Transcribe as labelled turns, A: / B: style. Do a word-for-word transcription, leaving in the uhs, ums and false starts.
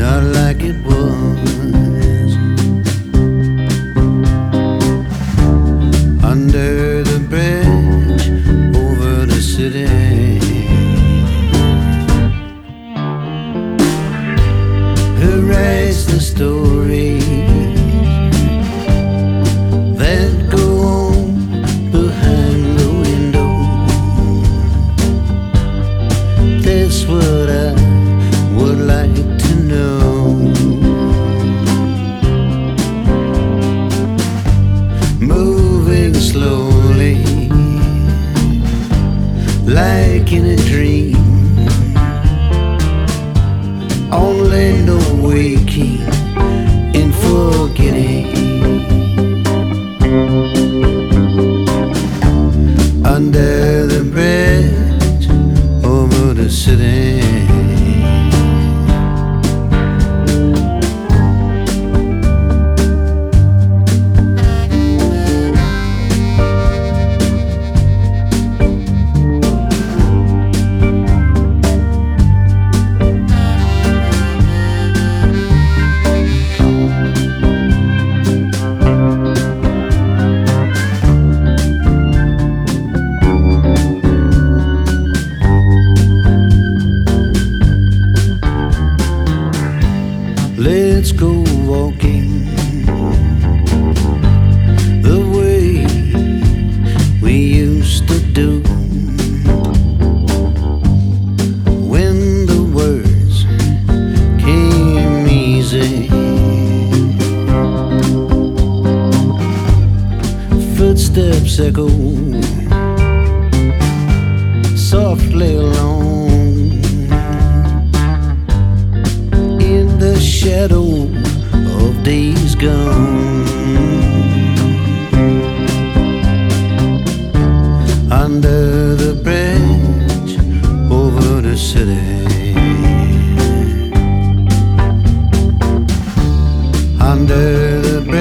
A: not like it was. Under the bridge over the city, who writes the story that go on behind the window? That's what I would like to know. Moving slowly, like in a dream, only no waking and forgetting. Under the bridge over the city, let's go walking the way we used to do, when the words came easy. Footsteps echo softly along shadow of days gone. Under the bridge over the city, under the bridge